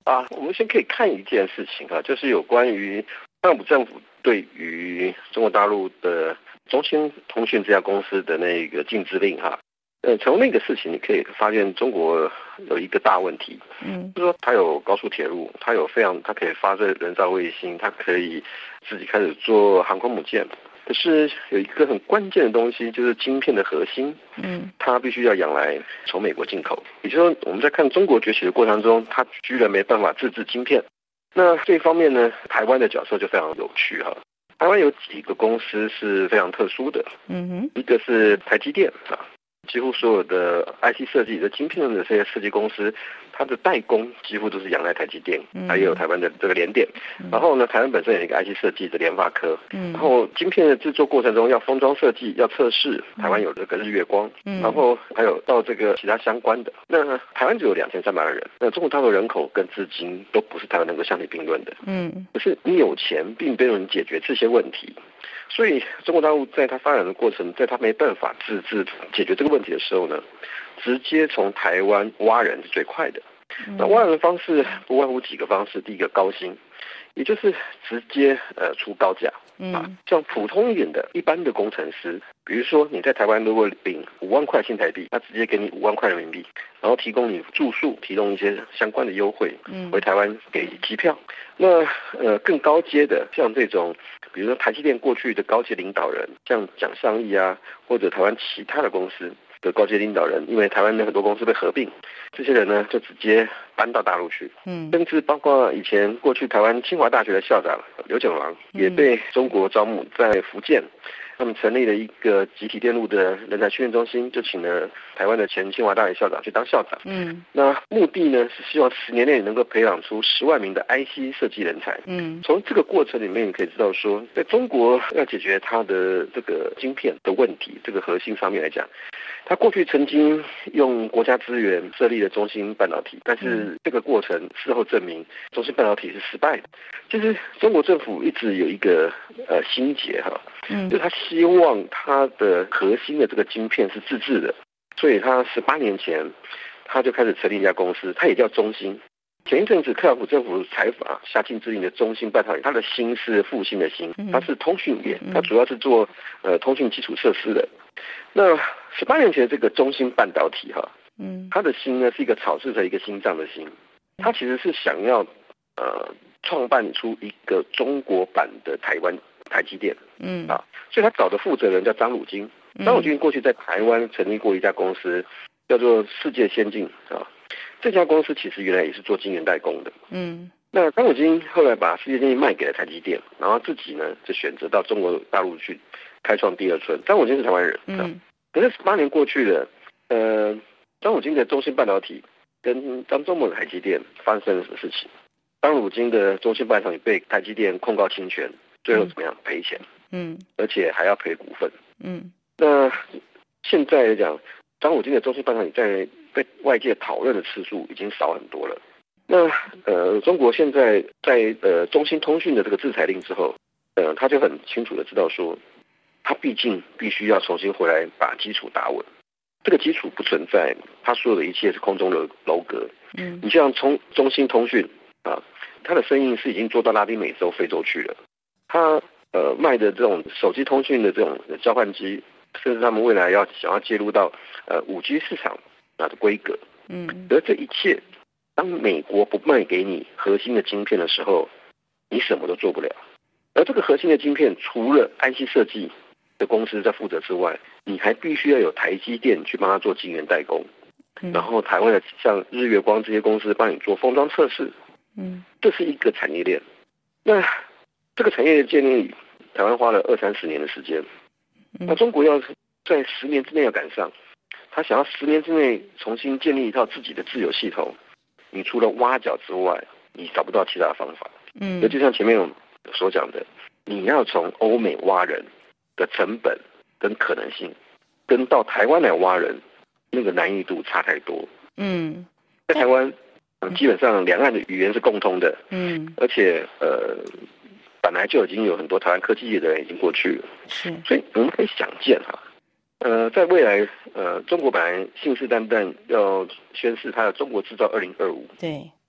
Speaker 12: 啊，我们先可以看一件事情哈，就是有关于特朗普政府对于中国大陆的中兴通讯这家公司的那个禁止令哈。呃，从那个事情你可以发现，中国有一个大问题，嗯，就是说它有高速铁路，它有非常，它可以发射人造卫星，它可以自己开始做航空母舰。可是有一个很关键的东西，就是晶片的核心，嗯，它必须要仰赖从美国进口。也就是说，我们在看中国崛起的过程中，它居然没办法自制晶片。那这一方面呢，台湾的角色就非常有趣哈。台湾有几个公司是非常特殊的，嗯哼，一个是台积电啊。几乎所有的 I C 设计的晶片的这些设计公司，它的代工几乎都是仰赖台积电，还有台湾的这个联电。然后呢，台湾本身有一个 I C 设计的联发科。然后晶片的制作过程中要封装设计、要测试，台湾有这个日月光。然后还有到这个其他相关的。那台湾只有两千三百万人，那中国大陆人口跟资金都不是台湾能够相提并论的。嗯，可是你有钱，并没有人解决这些问题。所以中国大陆在它发展的过程，在它没办法自制解决这个问题的时候呢，直接从台湾挖人是最快的。那挖人的方式不外乎几个方式，第一个高薪，也就是直接呃出高价啊，像普通一点的一般的工程师，比如说你在台湾如果领五万块新台币，他直接给你五万块人民币，然后提供你住宿，提供一些相关的优惠，回台湾给机票。那呃更高阶的，像这种比如说台积电过去的高阶领导人，像蒋尚义啊，或者台湾其他的公司的高阶领导人，因为台湾的很多公司被合并，这些人呢就直接搬到大陆去，嗯，甚至包括以前过去台湾清华大学的校长刘炯郎也被中国招募，在福建他们成立了一个集体电路的人才训练中心，就请了台湾的前清华大学校长去当校长。嗯，那目的呢是希望十年内能够培养出十万名的 I C 设计人才。嗯，从这个过程里面你可以知道说，在中国要解决它的这个晶片的问题，这个核心上面来讲，他过去曾经用国家资源设立了中芯半导体，但是这个过程事后证明中芯半导体是失败的。就是中国政府一直有一个呃心结哈，嗯，就是他希望他的核心的这个晶片是自制的，所以他十八年前他就开始成立一家公司，它也叫中芯。前一阵子特朗普政府采访下禁制令的中芯半导体，它的芯是复兴的芯，它是通讯业，它主要是做呃通讯基础设施的。那十八年前的这个中芯半导体哈，嗯，它的芯呢是一个草字的一个心脏的心，它其实是想要呃创办出一个中国版的台湾台积电，嗯啊，所以他找的负责人叫张汝京，张汝京过去在台湾成立过一家公司，叫做世界先进啊。这家公司其实原来也是做晶圆代工的，嗯，那张汝京后来把世界先进卖给了台积电，然后自己呢就选择到中国大陆去开创第二春。张汝京是台湾人，嗯，可是十八年过去了，呃，张汝京的中芯半导体跟张忠谋的台积电发生了什么事情？张汝京的中芯半导体被台积电控告侵权，最后怎么样？赔钱，嗯，而且还要赔股份，嗯，那现在来讲，张汝京的中芯半导体在被外界讨论的次数已经少很多了。那呃，中国现在在呃中兴通讯的这个制裁令之后，呃，他就很清楚的知道说，他毕竟必须要重新回来把基础打稳。这个基础不存在，他所有的一切是空中楼楼阁。嗯，你像从中兴通讯啊，它的生意是已经做到拉丁美洲、非洲去了。他呃卖的这种手机通讯的这种交换机，甚至他们未来要想要介入到呃五 G 市场啊的规格。嗯，而这一切，当美国不卖给你核心的晶片的时候，你什么都做不了。而这个核心的晶片，除了 I C 设计的公司在负责之外，你还必须要有台积电去帮他做晶圆代工，嗯、然后台湾的像日月光这些公司帮你做封装测试。嗯，这是一个产业链。那这个产业链建立，台湾花了二三十年的时间。那中国要在十年之内要赶上，他想要十年之内重新建立一套自己的自有系统，你除了挖角之外，你找不到其他的方法。嗯，就像前面我所讲的，你要从欧美挖人的成本跟可能性，跟到台湾来挖人，那个难易度差太多。嗯，在台湾，呃、基本上两岸的语言是共通的。嗯，而且呃，本来就已经有很多台湾科技业的人已经过去了。是，所以我们可以想见哈。呃，在未来，呃，中国本来信誓旦旦要宣示它的中国制造二零二五，对，其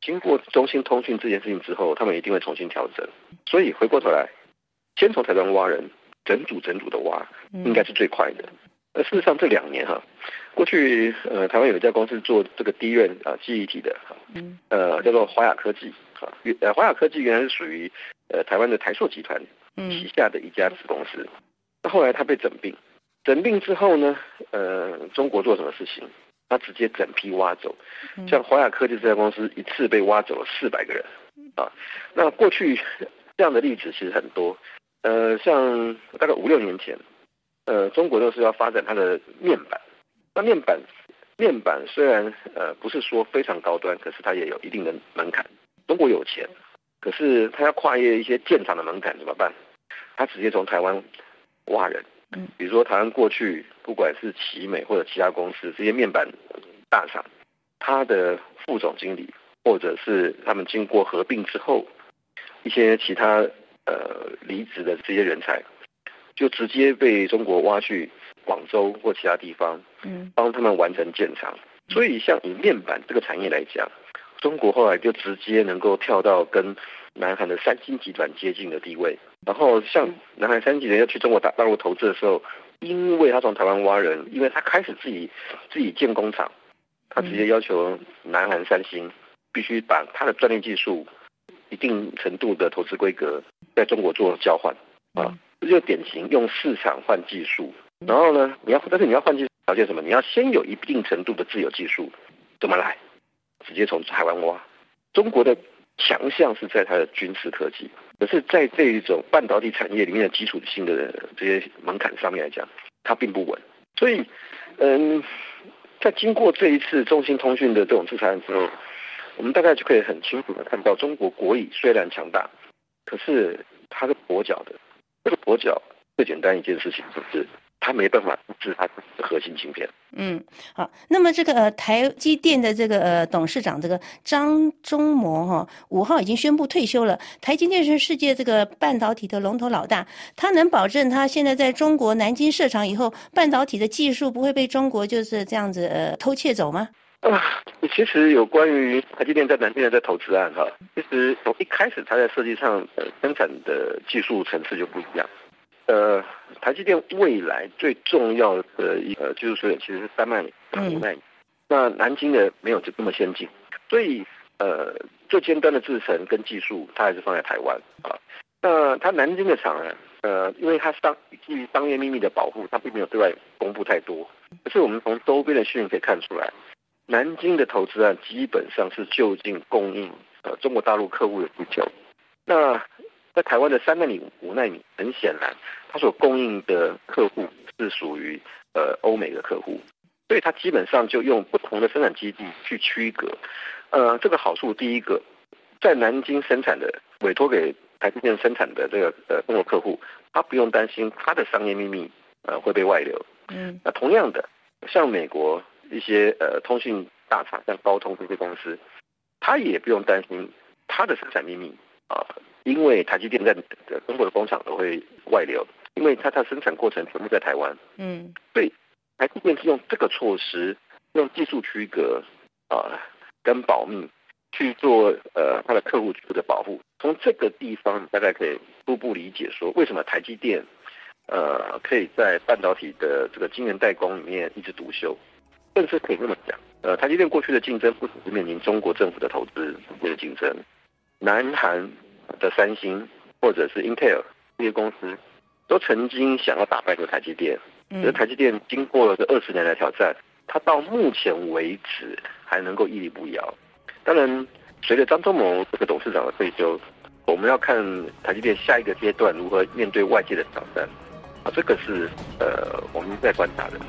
Speaker 12: 经过中兴通讯这件事情之后，他们一定会重新调整。所以回过头来，先从台湾挖人，整组整组的挖，应该是最快的。而事实上这两年哈，过去呃台湾有一家公司做这个低润啊记忆体的，呃叫做华亚科技啊，呃华亚科技原来是属于呃台湾的台塑集团旗下的一家子公司，那后来它被整并，整并之后呢，呃中国做什么事情？他直接整批挖走，像华亚科技这家公司一次被挖走了四百个人啊。那过去这样的例子其实很多，呃，像大概五六年前，呃，中国都是要发展它的面板。那面板面板虽然呃不是说非常高端，可是它也有一定的门槛。中国有钱，可是它要跨越一些建厂的门槛怎么办？它直接从台湾挖人。比如说台湾过去不管是奇美或者其他公司这些面板大厂，他的副总经理或者是他们经过合并之后一些其他呃离职的这些人才，就直接被中国挖去广州或其他地方，帮他们完成建厂。所以像以面板这个产业来讲，中国后来就直接能够跳到跟南韩的三星集团接近的地位。然后像南韩三星集团要去中国大陆投资的时候，因为他从台湾挖人，因为他开始自己自己建工厂，他直接要求南韩三星必须把他的专利技术一定程度的投资规格在中国做交换啊，这就典型用市场换技术。然后呢，你要但是你要换技术条件什么？你要先有一定程度的自有技术，怎么来？直接从台湾挖。中国的强项是在它的军事科技，可是在这一种半导体产业里面的基础性的这些门槛上面来讲，它并不稳。所以，嗯，在经过这一次中兴通讯的这种制裁案之后，我们大概就可以很清楚的看到，中国国力虽然强大，可是它是跛脚的。这个跛脚最简单一件事情就是它没办法复制它的核心晶片。
Speaker 11: 嗯，好，那么这个呃台积电的这个呃董事长这个张忠谋哈，五号已经宣布退休了。台积电是世界这个半导体的龙头老大，他能保证他现在在中国南京设厂以后，半导体的技术不会被中国就是这样子呃偷窃走吗？
Speaker 12: 啊，其实有关于台积电在南京的在投资案哈，其实从一开始它在设计上呃生产的技术层次就不一样。呃，台积电未来最重要的一呃技术水准其实是三纳米、五纳米。那南京的没有这么先进，所以呃最尖端的制程跟技术它还是放在台湾啊。那它南京的厂呢，呃，因为它商基于商业秘密的保护，它并没有对外公布太多。可是我们从周边的讯息可以看出来，南京的投资案基本上是就近供应呃中国大陆客户的需求。那在台湾的三纳米、五纳米，很显然，它所供应的客户是属于呃欧美的客户，所以它基本上就用不同的生产基地去区隔。呃，这个好处第一个，在南京生产的委托给台积电生产的这个呃中国客户，他不用担心他的商业秘密呃会被外流。嗯，那同样的，像美国一些呃通讯大厂，像高通这些公司，他也不用担心他的生产秘密啊。呃因为台积电在中国的工厂都会外流，因为它的生产过程全部在台湾，嗯，所以台积电是用这个措施，用技术区隔啊、呃、跟保密去做呃它的客户的保护。从这个地方，大概可以初步理解说，为什么台积电呃可以在半导体的这个晶圆代工里面一枝独秀，甚至可以这么讲，呃，台积电过去的竞争不只是面临中国政府的投资的竞争，南韩的三星或者是 Intel 这些公司都曾经想要打败过台积电，可是台积电经过了这二十年的挑战，它到目前为止还能够屹立不摇。当然，随着张忠谋这个董事长的退休，我们要看台积电下一个阶段如何面对外界的挑战啊，这个是呃我们在观察的。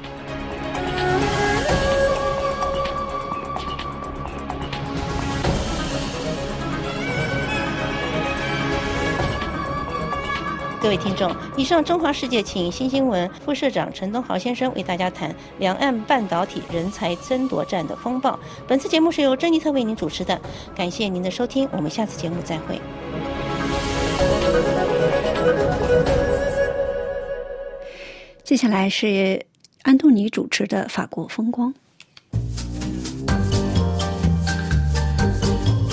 Speaker 11: 各位听众，以上中华世界请新新闻副社长陈东豪先生为大家谈两岸半导体人才争夺战的风暴。本次节目是由珍妮特为您主持的，感谢您的收听，我们下次节目再会。
Speaker 1: 接下来是安东尼主持的法国风光。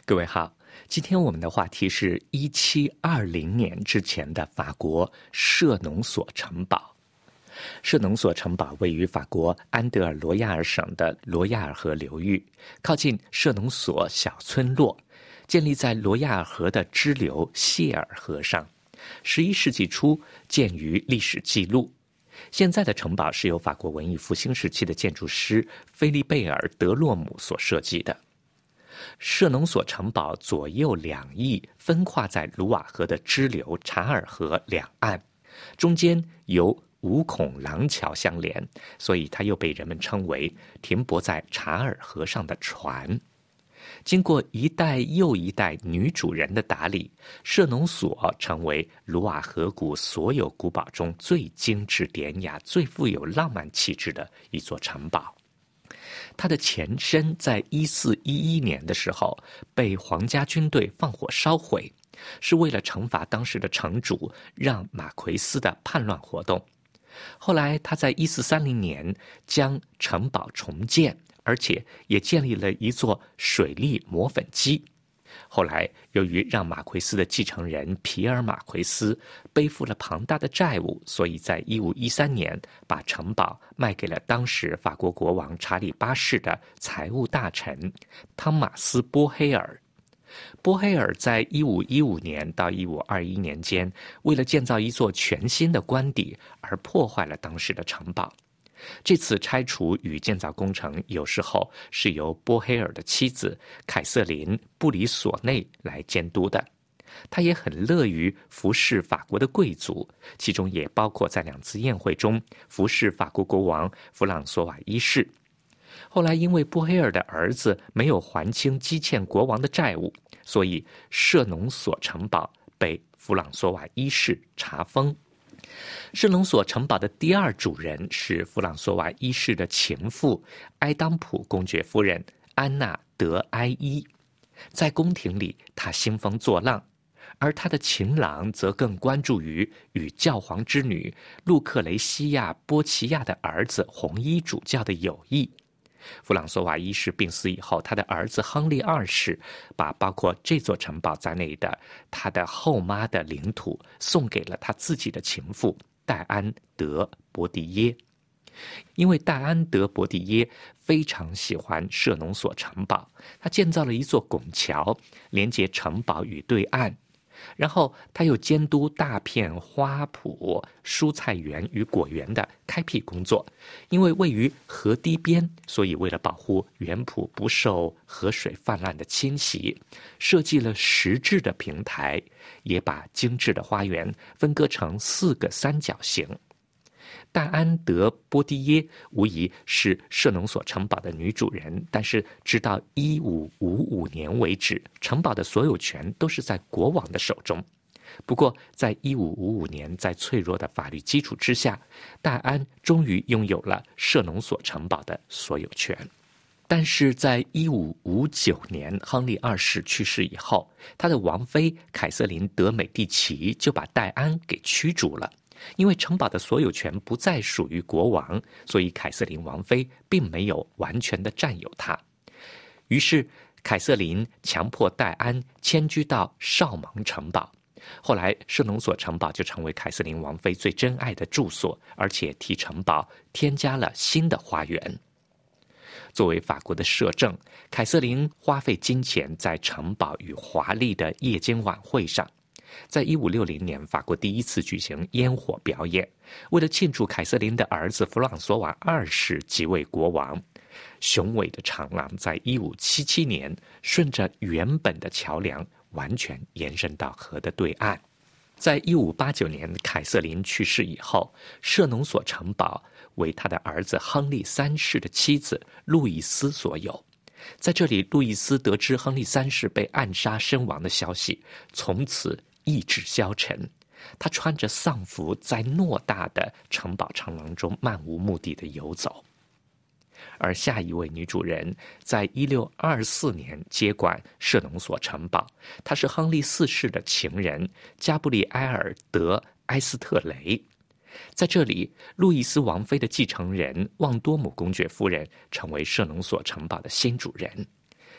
Speaker 7: 各位好，今天我们的话题是一七二零年之前的法国舍农索城堡。舍农索城堡位于法国安德尔罗亚尔省的罗亚尔河流域，靠近舍农索小村落，建立在罗亚尔河的支流谢尔河上。十一世纪初建于历史记录。现在的城堡是由法国文艺复兴时期的建筑师菲利贝尔·德洛姆所设计的。舍农索城堡左右两翼分跨在卢瓦河的支流查尔河两岸，中间由五孔廊桥相连，所以它又被人们称为停泊在查尔河上的船。经过一代又一代女主人的打理，舍农索成为卢瓦河谷所有古堡中最精致典雅、最富有浪漫气质的一座城堡。它的前身在一四一一年的时候被皇家军队放火烧毁，是为了惩罚当时的城主让马奎斯的叛乱活动。后来他在一四三零年将城堡重建，而且也建立了一座水力磨粉机。后来由于让马奎斯的继承人皮尔马奎斯背负了庞大的债务，所以在一五一三年把城堡卖给了当时法国国王查理八世的财务大臣汤马斯波黑尔。波黑尔在一五一五年到一五二一年间，为了建造一座全新的官邸而破坏了当时的城堡。这次拆除与建造工程有时候是由波黑尔的妻子凯瑟琳·布里索内来监督的。他也很乐于服侍法国的贵族，其中也包括在两次宴会中服侍法国国王弗朗索瓦一世。后来因为波黑尔的儿子没有还清积欠国王的债务，所以舍农索城堡被弗朗索瓦一世查封。舍农索城堡的第二主人是弗朗索瓦一世的情妇埃当普公爵夫人安娜·德埃伊。在宫廷里，她兴风作浪，而她的情郎则更关注于与教皇之女路克雷西亚·波奇亚的儿子红衣主教的友谊。弗朗索瓦一世病死以后，他的儿子亨利二世把包括这座城堡在内的他的后妈的领土送给了他自己的情妇戴安·德伯迪耶。因为戴安·德伯迪耶非常喜欢舍农索城堡，他建造了一座拱桥连接城堡与对岸，然后他又监督大片花圃、蔬菜园与果园的开辟工作。因为位于河堤边，所以为了保护园圃不受河水泛滥的侵袭，设计了石质的平台，也把精致的花园分割成四个三角形。戴安德波蒂耶无疑是舍农索城堡的女主人，但是直到一五五五年为止，城堡的所有权都是在国王的手中。不过在一五五五年，在脆弱的法律基础之下，戴安终于拥有了舍农索城堡的所有权。但是在一五五九年亨利二世去世以后，他的王妃凯瑟琳·德美第奇就把戴安给驱逐了。因为城堡的所有权不再属于国王，所以凯瑟琳王妃并没有完全的占有它。于是凯瑟琳强迫戴安迁居到绍蒙城堡。后来舍农索城堡就成为凯瑟琳王妃最珍爱的住所，而且替城堡添加了新的花园。作为法国的摄政，凯瑟琳花费金钱在城堡与华丽的夜间晚会上。在一五六零年，法国第一次举行烟火表演，为了庆祝凯瑟琳的儿子弗朗索瓦二世即位国王，雄伟的长廊在一五七七年顺着原本的桥梁完全延伸到河的对岸。在一五八九年凯瑟琳去世以后，舍农索城堡为他的儿子亨利三世的妻子路易斯所有。在这里，路易斯得知亨利三世被暗杀身亡的消息，从此意志消沉。他穿着丧服在偌大的城堡长廊中漫无目的地游走。而下一位女主人在一六二四年接管舍农索城堡，她是亨利四世的情人加布里埃尔·德埃斯特雷。在这里，路易斯王妃的继承人旺多姆公爵夫人成为舍农索城堡的新主人。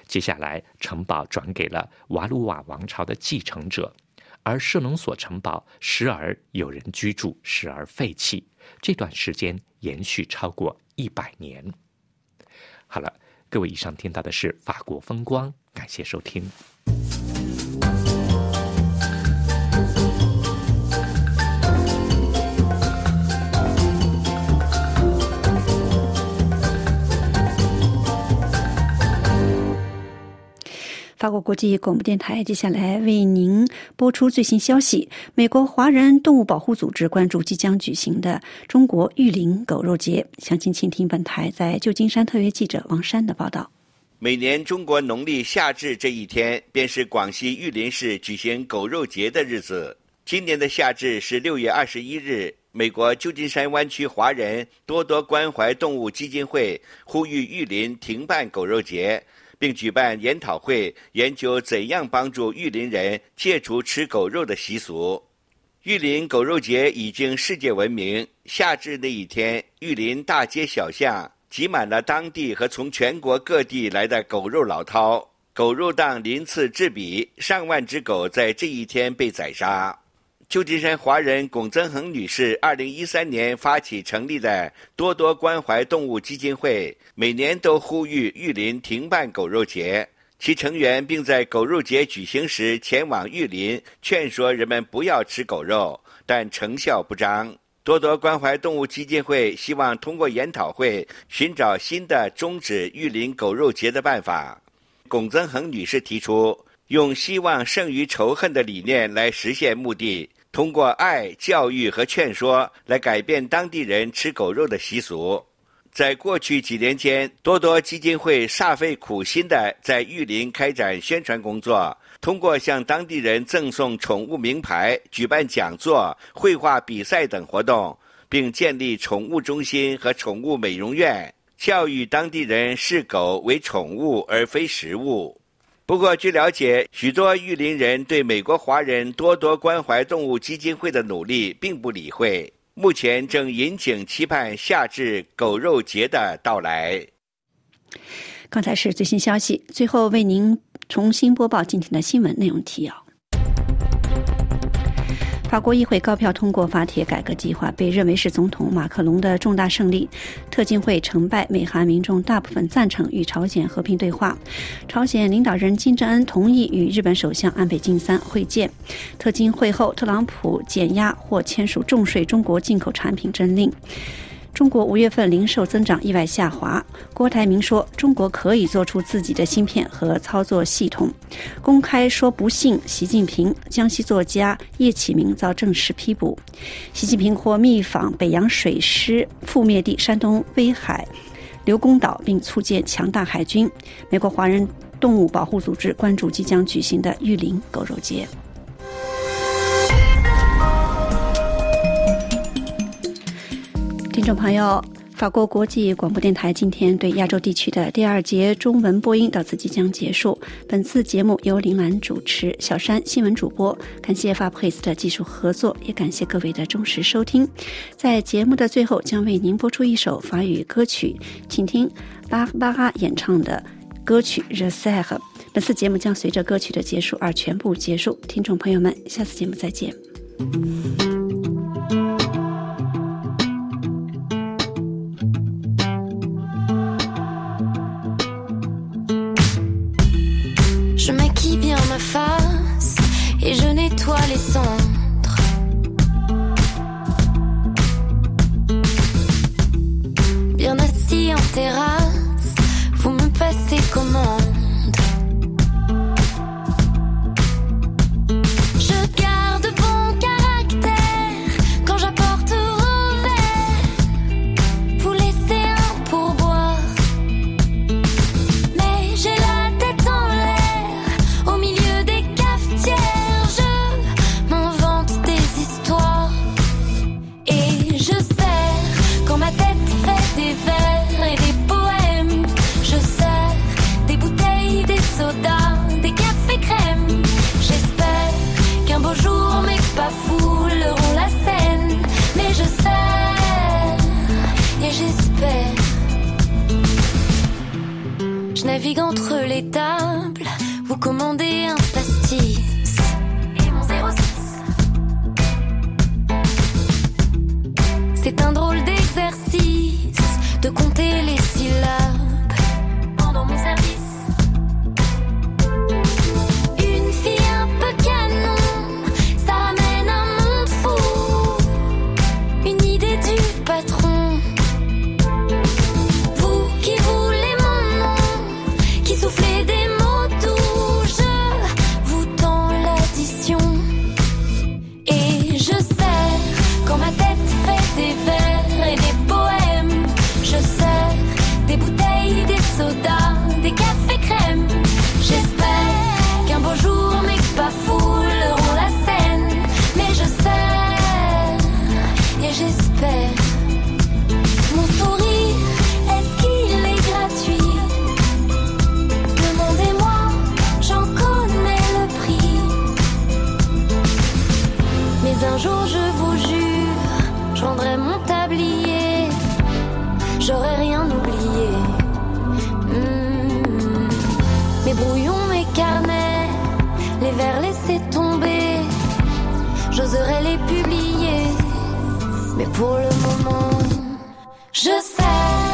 Speaker 7: 接下来城堡转给了瓦鲁瓦王朝的继承者，而舍农索城堡时而有人居住，时而废弃，这段时间延续超过一百年。好了，各位，以上听到的是法国风光，感谢收听。
Speaker 1: 法国国际广播电台接下来为您播出最新消息。美国华人动物保护组织关注即将举行的中国玉林狗肉节，详情请听本台在旧金山特约记者王珊的报道。
Speaker 13: 每年中国农历夏至这一天，便是广西玉林市举行狗肉节的日子。今年的夏至是六月二十一日，美国旧金山湾区华人多多关怀动物基金会呼吁玉林停办狗肉节，并举办研讨会，研究怎样帮助玉林人戒除吃狗肉的习俗。玉林狗肉节已经世界闻名，夏至那一天，玉林大街小巷挤满了当地和从全国各地来的狗肉老饕，狗肉档鳞次栉比，上万只狗在这一天被宰杀。旧金山华人龚增恒女士二零一三年发起成立的多多关怀动物基金会，每年都呼吁玉林停办狗肉节，其成员并在狗肉节举行时前往玉林劝说人们不要吃狗肉，但成效不彰。多多关怀动物基金会希望通过研讨会寻找新的终止玉林狗肉节的办法。龚增恒女士提出，用希望胜于仇恨的理念来实现目的，通过爱、教育和劝说来改变当地人吃狗肉的习俗。在过去几年间，多多基金会煞费苦心地在玉林开展宣传工作，通过向当地人赠送宠物名牌、举办讲座、绘画比赛等活动，并建立宠物中心和宠物美容院，教育当地人视狗为宠物而非食物。不过据了解，许多玉林人对美国华人多多关怀动物基金会的努力并不理会，目前正引颈期盼夏至狗肉节的到来。
Speaker 1: 刚才是最新消息，最后为您重新播报今天的新闻内容提要。法国议会高票通过法铁改革计划，被认为是总统马克龙的重大胜利。特金会成败，美韩民众大部分赞成与朝鲜和平对话。朝鲜领导人金正恩同意与日本首相安倍晋三会见。特金会后，特朗普减压或签署重税中国进口产品征令。中国五月份零售增长意外下滑，郭台铭说中国可以做出自己的芯片和操作系统，公开说不信习近平。江西作家叶启明遭正式批捕。习近平或密访北洋水师覆灭地山东威海刘公岛，并促建强大海军。美国华人动物保护组织关注即将举行的玉林狗肉节。听众朋友，法国国际广播电台今天对亚洲地区的第二节中文播音到此即将结束。本次节目由林兰主持，小山新闻主播。感谢法普黑斯的技术合作，也感谢各位的忠实收听。在节目的最后，将为您播出一首法语歌曲，请听巴巴哈演唱的歌曲《Je sais》。本次节目将随着歌曲的结束而全部结束。听众朋友们，下次节目再见。
Speaker 14: Je maquille bien ma face et je nettoie les cendres. Bien assis en terrasse, vous me passez commande. Je garde bon caractère quand j'apporte vos verres. Vous laissez un pourboire, mais j'ai la tête en l'air. Au milieu des cafetières, je m'invente des histoires. Et je serre quand ma tête fait des vers et des poèmes. Je serre des bouteilles vous commandez un pastis et mon zéro six. C'est un drôle d'exercice de compter les syllabes pendant mon service. Une fille un peu canon, ça ramène un monde fou. Une idée du patron. Vous qui voulez mon nom, qui soufflez des mots doux, je vous tends l'addition. Et je sers quand ma tête fait des vers et des poèmes. Je sers des bouteilles, des sodas, des cafés crème. J'espère qu'un beau jour mes pas fouleront la scène. Mais je sers et j'espère. Mon sourire, est-ce qu'il est gratuit? Demandez-moi, j'en connais le prix. Mais un jour je vous jure, je rendrai mon tablier. J'aurais rien oublié. Mmh. Mes brouillons, mes carnets, les vers laissés tomber, j'oserais les publier. Mais pour le moment, je sais.